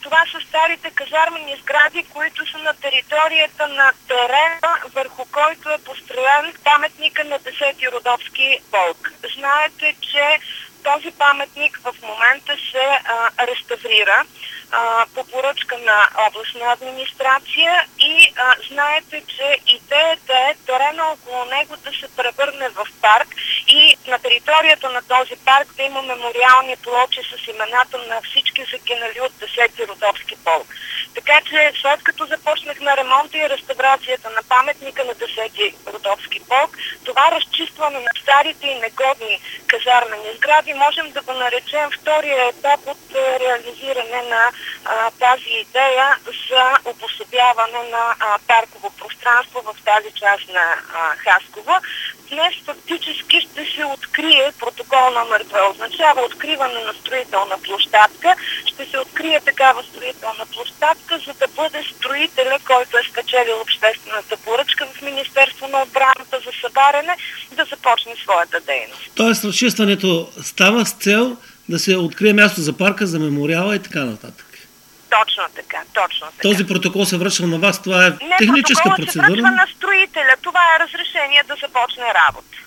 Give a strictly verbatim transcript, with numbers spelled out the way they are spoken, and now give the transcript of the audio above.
това са старите казармени сгради, които са на територията на терена, върху който е построен паметника на десети Родопски полк. Знаете, че този паметник в момента се а, реставрира а, по поръчка на областна администрация и а, знаете, че идеята е терена около него да се превърне в парк и на територията на този парк да има мемориални плочи с имената на всички загинали от десети Родопски полк. Така че след като започнахме ремонта и реставрацията на паметника на десети Родопски полк, това разчистване на старите и негодни казармени сгради можем да го наречем втория етап от реализиране на а, тази идея за обособяване на а, парково пространство в тази част на а, Хасково. Днес фактически ще се открие протокол номер две, означава откриване на строителна площадка. Ще се открие такава строителна площадка, за да бъде строителя, който е спечелил обществената поръчка в Министерство на отбраната за събаряне, да започне своята дейност. Тоест разчистването става с цел да се открие място за парка, за мемориала и така нататък. Точно така, точно така. Този протокол се връчва на вас, това е Не, техническа процедура? Не, протоколът се връчва на строителя, това е разрешение да започне работа.